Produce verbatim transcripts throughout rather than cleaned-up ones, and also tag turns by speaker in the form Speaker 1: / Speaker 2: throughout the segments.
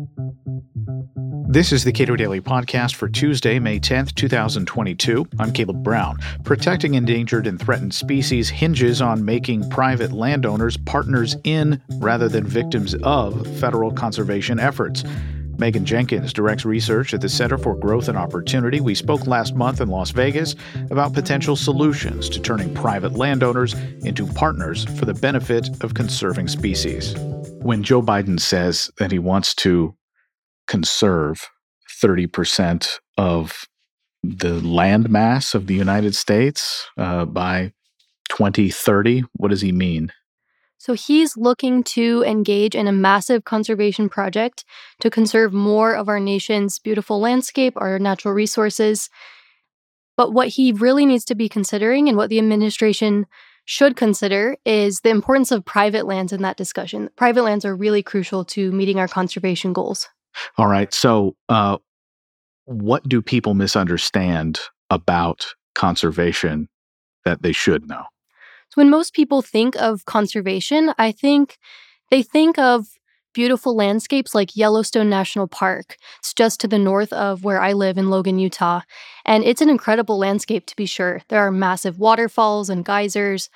Speaker 1: This is the Cato Daily Podcast for Tuesday, May tenth, twenty twenty-two. I'm Caleb Brown. Protecting endangered and threatened species hinges on making private landowners partners in, rather than victims of, federal conservation efforts. Megan Jenkins directs research at the Center for Growth and Opportunity. We spoke last month in Las Vegas about potential solutions to turning private landowners into partners for the benefit of conserving species. When Joe Biden says that he wants to conserve thirty percent of the land mass of the United States uh, by twenty thirty, what does he mean?
Speaker 2: So he's looking to engage in a massive conservation project to conserve more of our nation's beautiful landscape, our natural resources. But what he really needs to be considering, and what the administration should consider, is the importance of private lands in that discussion. Private lands are really crucial to meeting our conservation goals.
Speaker 1: All right. So uh, what do people misunderstand about conservation that they should know?
Speaker 2: So when most people think of conservation, I think they think of beautiful landscapes like Yellowstone National Park. It's just to the north of where I live in Logan, Utah. And it's an incredible landscape, to be sure. There are massive waterfalls and geysers.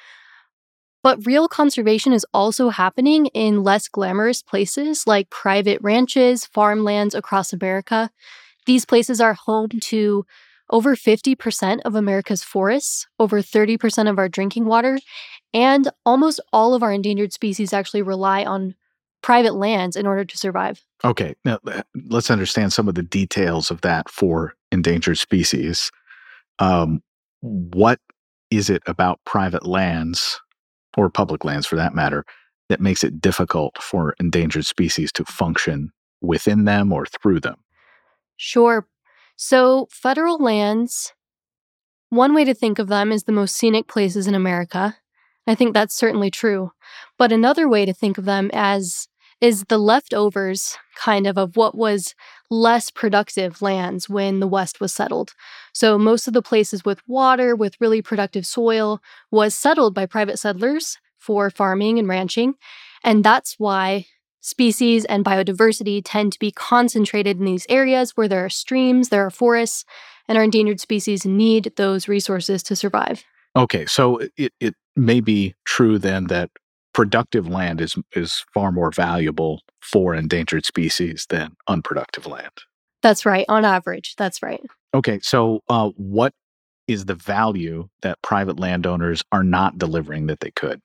Speaker 2: But real conservation is also happening in less glamorous places like private ranches, farmlands across America. These places are home to over fifty percent of America's forests, over thirty percent of our drinking water, and almost all of our endangered species actually rely on private lands in order to survive.
Speaker 1: Okay, now let's understand some of the details of that for endangered species. Um, what is it about private lands, or public lands for that matter, that makes it difficult for endangered species to function within them or through them?
Speaker 2: Sure. So federal lands, one way to think of them is the most scenic places in America. I think that's certainly true. But another way to think of them as is the leftovers, kind of, of what was less productive lands when the West was settled. So most of the places with water, with really productive soil, was settled by private settlers for farming and ranching. And that's why species and biodiversity tend to be concentrated in these areas where there are streams, there are forests, and our endangered species need those resources to survive.
Speaker 1: Okay, so it, it may be true then that productive land is is far more valuable for endangered species than unproductive land.
Speaker 2: That's right, on average, that's right.
Speaker 1: Okay, so uh, what is the value that private landowners are not delivering that they could?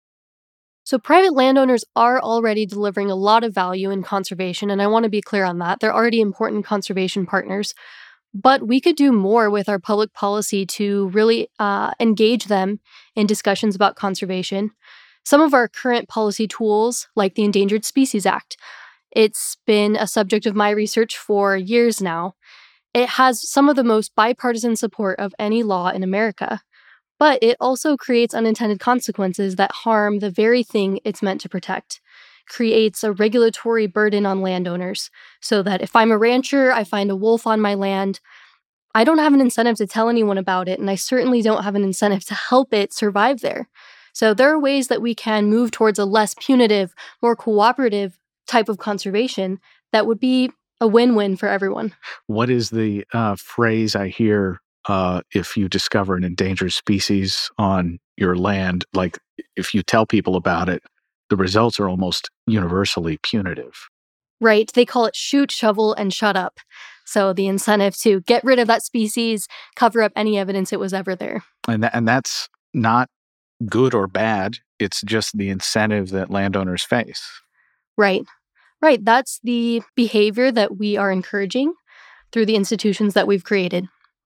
Speaker 2: So private landowners are already delivering a lot of value in conservation, and I want to be clear on that. They're already important conservation partners. But we could do more with our public policy to really uh, engage them in discussions about conservation. Some of our current policy tools, like the Endangered Species Act, it's been a subject of my research for years now. It has some of the most bipartisan support of any law in America. But it also creates unintended consequences that harm the very thing it's meant to protect. Creates a regulatory burden on landowners, so that if I'm a rancher, I find a wolf on my land, I don't have an incentive to tell anyone about it, and I certainly don't have an incentive to help it survive there. So there are ways that we can move towards a less punitive, more cooperative type of conservation that would be a win-win for everyone.
Speaker 1: What is the uh, phrase I hear uh, if you discover an endangered species on your land? Like, if you tell people about it, the results are almost universally punitive.
Speaker 2: Right. They call it shoot, shovel, and shut up. So the incentive to get rid of that species, cover up any evidence it was ever there.
Speaker 1: And that, and that's not good or bad. It's just the incentive that landowners face.
Speaker 2: Right. Right. That's the behavior that we are encouraging through the institutions that we've created.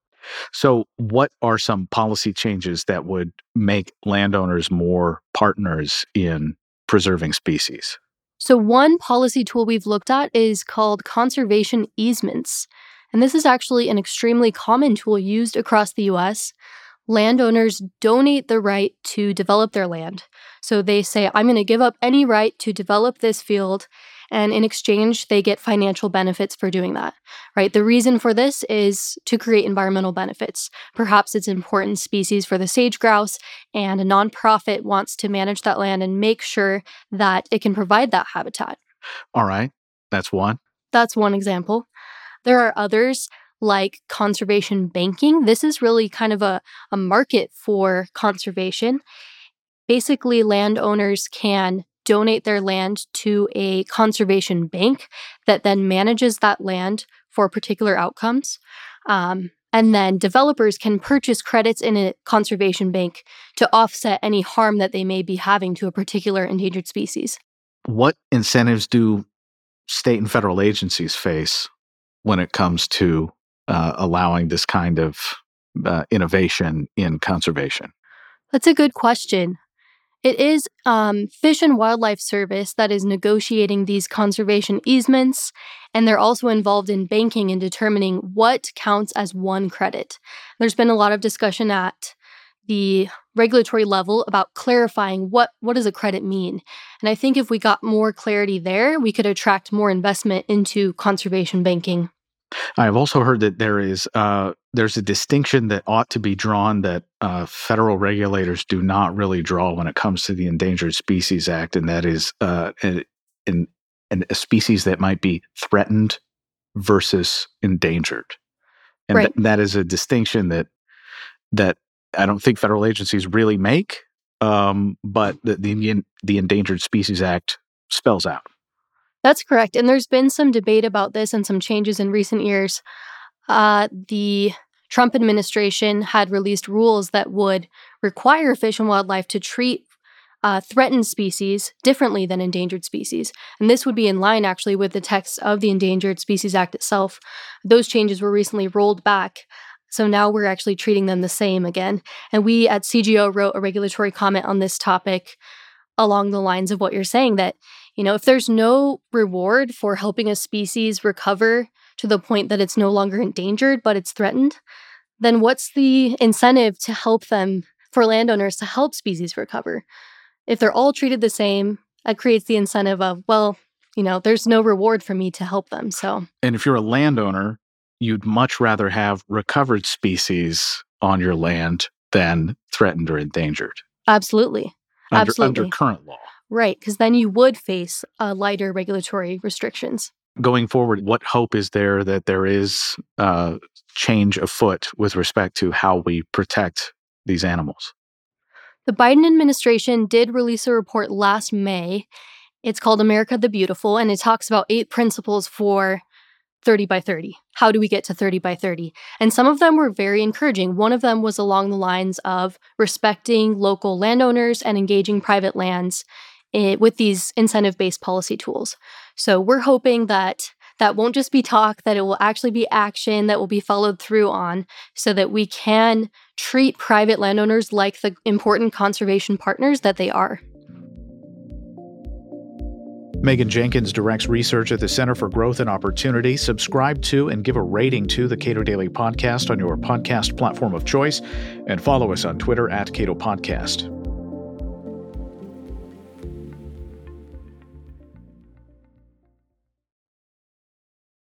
Speaker 1: So what are some policy changes that would make landowners more partners in preserving species?
Speaker 2: So one policy tool we've looked at is called conservation easements. And this is actually an extremely common tool used across the U S. Landowners donate the right to develop their land. So they say, I'm going to give up any right to develop this field, and in exchange, they get financial benefits for doing that, right? The reason for this is to create environmental benefits. Perhaps it's an important species for the sage grouse, and a nonprofit wants to manage that land and make sure that it can provide that habitat.
Speaker 1: All right, that's one.
Speaker 2: That's one example. There are others like conservation banking. This is really kind of a, a market for conservation. Basically, landowners can donate their land to a conservation bank that then manages that land for particular outcomes. Um, and then developers can purchase credits in a conservation bank to offset any harm that they may be having to a particular endangered species.
Speaker 1: What incentives do state and federal agencies face when it comes to uh, allowing this kind of uh, innovation in conservation?
Speaker 2: That's a good question. It is um, Fish and Wildlife Service that is negotiating these conservation easements, and they're also involved in banking and determining what counts as one credit. There's been a lot of discussion at the regulatory level about clarifying what, what does a credit mean. And I think if we got more clarity there, we could attract more investment into conservation banking.
Speaker 1: I've also heard that there is uh, there's a distinction that ought to be drawn that uh, federal regulators do not really draw when it comes to the Endangered Species Act, and that is uh, an, an, a species that might be threatened versus endangered. And
Speaker 2: Right.
Speaker 1: th- that is a distinction that that I don't think federal agencies really make, um, but the, the the Endangered Species Act spells out.
Speaker 2: That's correct. And there's been some debate about this and some changes in recent years. Uh, the Trump administration had released rules that would require Fish and Wildlife to treat uh, threatened species differently than endangered species. And this would be in line, actually, with the text of the Endangered Species Act itself. Those changes were recently rolled back. So now we're actually treating them the same again. And we at C G O wrote a regulatory comment on this topic along the lines of what you're saying, that, you know, if there's no reward for helping a species recover to the point that it's no longer endangered, but it's threatened, then what's the incentive to help them, for landowners to help species recover? If they're all treated the same, that creates the incentive of, well, you know, there's no reward for me to help them. So,
Speaker 1: and if you're a landowner, you'd much rather have recovered species on your land than threatened or endangered.
Speaker 2: Absolutely.
Speaker 1: Under,
Speaker 2: Absolutely.
Speaker 1: under current law.
Speaker 2: Right, because then you would face uh, lighter regulatory restrictions.
Speaker 1: Going forward, what hope is there that there is uh, change afoot with respect to how we protect these animals?
Speaker 2: The Biden administration did release a report last May. It's called America the Beautiful, and it talks about eight principles for thirty by thirty. How do we get to thirty by thirty? And some of them were very encouraging. One of them was along the lines of respecting local landowners and engaging private lands in, with these incentive-based policy tools. So we're hoping that that won't just be talk, that it will actually be action that will be followed through on, so that we can treat private landowners like the important conservation partners that they are.
Speaker 1: Megan Jenkins directs research at the Center for Growth and Opportunity. Subscribe to and give a rating to the Cato Daily Podcast on your podcast platform of choice, and follow us on Twitter at Cato Podcast.